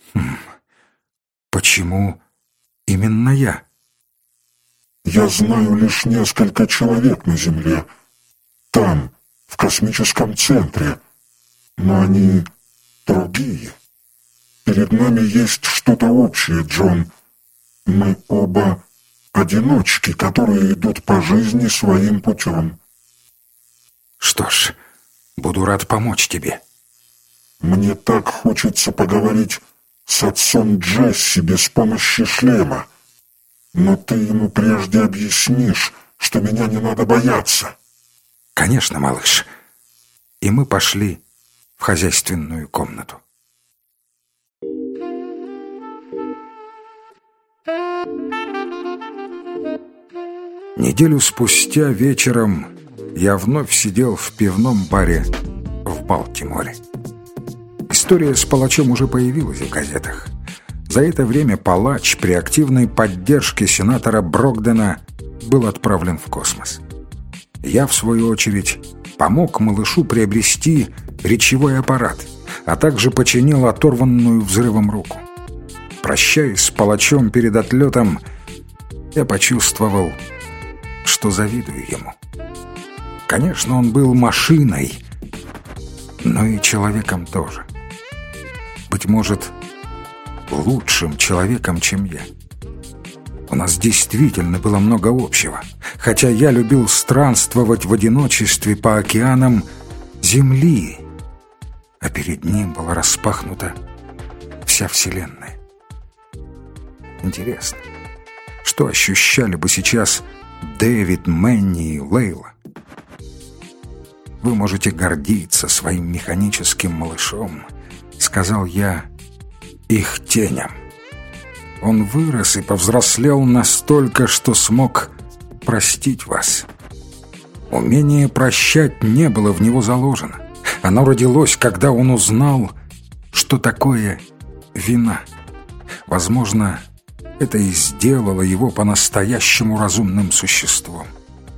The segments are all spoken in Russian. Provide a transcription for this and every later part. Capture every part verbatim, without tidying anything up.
Хм. Почему именно я? Я знаю лишь несколько человек на Земле. Там, в космическом центре. Но они другие. Перед нами есть что-то общее, Джон. Мы оба одиночки, которые идут по жизни своим путем. Что ж, буду рад помочь тебе. Мне так хочется поговорить с отцом Джесси без помощи шлема. Но ты ему прежде объяснишь, что меня не надо бояться. Конечно, малыш. И мы пошли в хозяйственную комнату. Неделю спустя вечером я вновь сидел в пивном баре в Балтиморе. История с палачом уже появилась в газетах. За это время палач при активной поддержке сенатора Брогдена был отправлен в космос. Я, в свою очередь, помог малышу приобрести речевой аппарат, а также починил оторванную взрывом руку. Прощаясь с палачом перед отлетом, я почувствовал, что завидую ему. Конечно, он был машиной, но и человеком тоже. Быть может, лучшим человеком, чем я. У нас действительно было много общего, хотя я любил странствовать в одиночестве по океанам Земли, а перед ним была распахнута вся Вселенная. Интересно, что ощущали бы сейчас Дэвид, Мэнни и Лейла? «Вы можете гордиться своим механическим малышом», — сказал я их теням. Он вырос и повзрослел настолько, что смог простить вас. Умение прощать не было в него заложено. Оно родилось, когда он узнал, что такое вина. Возможно, это и сделало его по-настоящему разумным существом.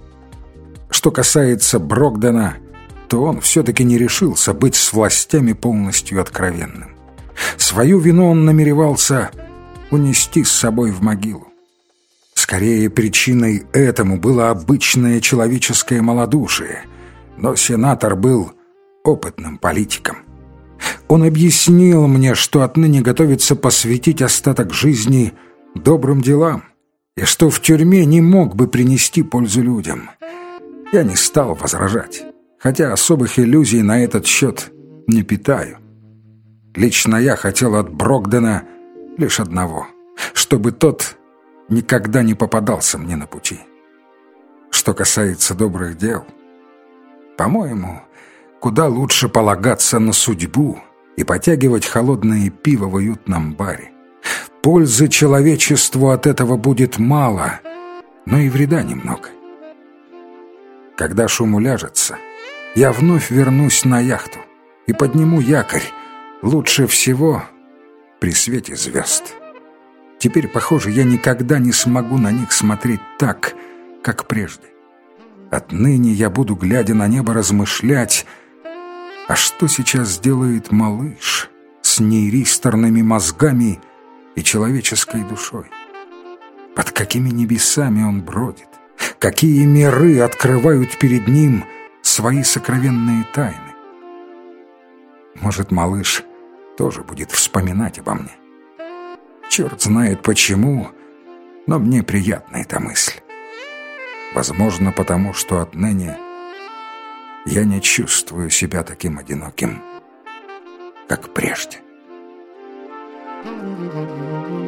Что касается Брогдена, то он все-таки не решился быть с властями полностью откровенным. Свою вину он намеревался унести с собой в могилу. Скорее, причиной этому было обычное человеческое малодушие, но сенатор был опытным политиком. Он объяснил мне, что отныне готовится посвятить остаток жизни добрым делам, и что в тюрьме не мог бы принести пользу людям. Я не стал возражать, хотя особых иллюзий на этот счет не питаю. Лично я хотел от Брогдена лишь одного, чтобы тот никогда не попадался мне на пути. Что касается добрых дел, по-моему, куда лучше полагаться на судьбу и потягивать холодное пиво в уютном баре. Пользы человечеству от этого будет мало, но и вреда немного. Когда шум уляжется, я вновь вернусь на яхту и подниму якорь, лучше всего при свете звезд. Теперь, похоже, я никогда не смогу на них смотреть так, как прежде. Отныне я буду, глядя на небо, размышлять, а что сейчас сделает малыш с нейристорными мозгами и человеческой душой? Под какими небесами он бродит? Какие миры открывают перед ним свои сокровенные тайны? Может, малыш тоже будет вспоминать обо мне? Черт знает почему, но мне приятна эта мысль. Возможно, потому что отныне я не чувствую себя таким одиноким, как прежде. Thank you.